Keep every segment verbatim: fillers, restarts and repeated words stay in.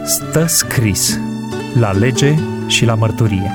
Stă scris la lege și la mărturie.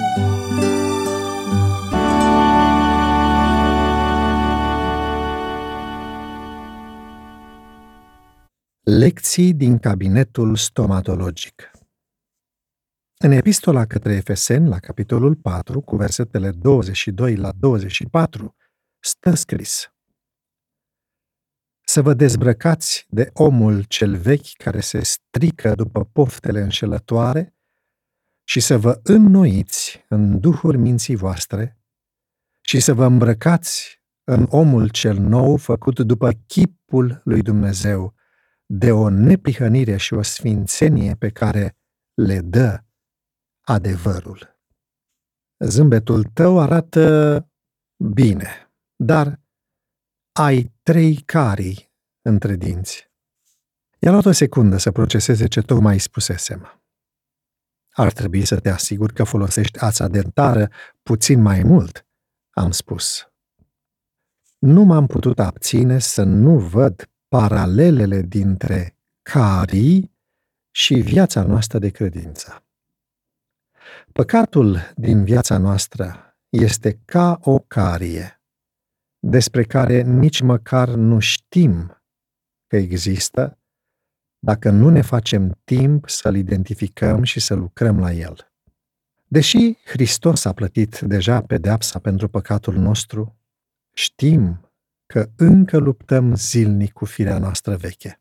Lecții din cabinetul stomatologic. În epistola către Efeseni, la capitolul patru, cu versetele douăzeci și doi la douăzeci și patru, stă scris: Să vă dezbrăcați de omul cel vechi care se strică după poftele înșelătoare și să vă înnoiți în duhuri minții voastre și să vă îmbrăcați în omul cel nou făcut după chipul lui Dumnezeu, de o neprihănire și o sfințenie pe care le dă adevărul. Zâmbetul tău arată bine, dar ai trei carii între dinți. I-a luat o secundă să proceseze ce tocmai îi spusesem. Ar trebui să te asiguri că folosești ața dentară puțin mai mult, am spus. Nu m-am putut abține să nu văd paralelele dintre carii și viața noastră de credință. Păcatul din viața noastră este ca o carie, despre care nici măcar nu știm că există, dacă nu ne facem timp să-l identificăm și să lucrăm la el. Deși Hristos a plătit deja pedeapsa pentru păcatul nostru, știm că încă luptăm zilnic cu firea noastră veche.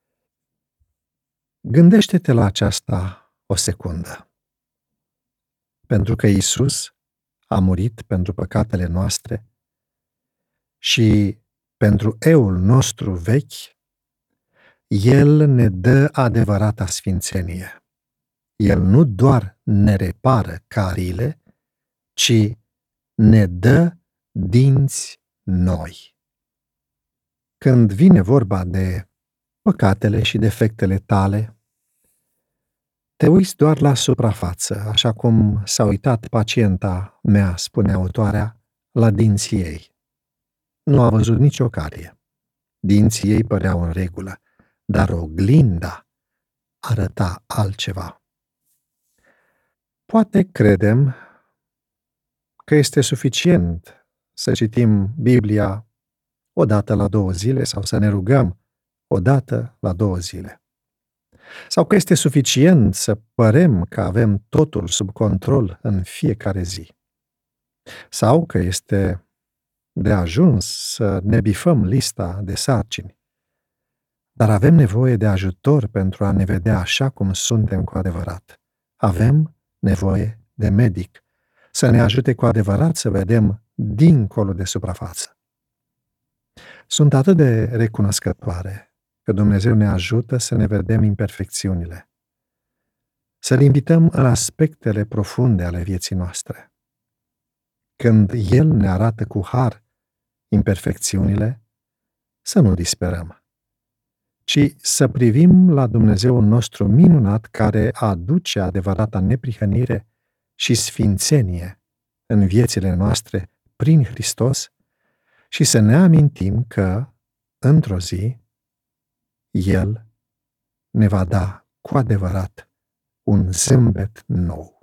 Gândește-te la aceasta o secundă. Pentru că Iisus a murit pentru păcatele noastre și pentru eul nostru vechi, El ne dă adevărata sfințenie. El nu doar ne repară cariile, ci ne dă dinți noi. Când vine vorba de păcatele și defectele tale, te uiți doar la suprafață, așa cum s-a uitat pacienta mea, spune autoarea, la dinții ei. Nu a văzut nicio carie. Dinții ei păreau în regulă, dar oglinda arăta altceva. Poate credem că este suficient să citim Biblia o dată la două zile sau să ne rugăm o dată la două zile. Sau că este suficient să părem că avem totul sub control în fiecare zi. Sau că este de ajuns să ne bifăm lista de sarcini. Dar avem nevoie de ajutor pentru a ne vedea așa cum suntem cu adevărat. Avem nevoie de medic să ne ajute cu adevărat să vedem dincolo de suprafață. Sunt atât de recunoscătoare că Dumnezeu ne ajută să ne vedem imperfecțiunile, să-L invităm în aspectele profunde ale vieții noastre. Când El ne arată cu har imperfecțiunile, să nu disperăm, ci să privim la Dumnezeul nostru minunat care aduce adevărata neprihănire și sfințenie în viețile noastre prin Hristos și să ne amintim că, într-o zi, El ne va da cu adevărat un zâmbet nou.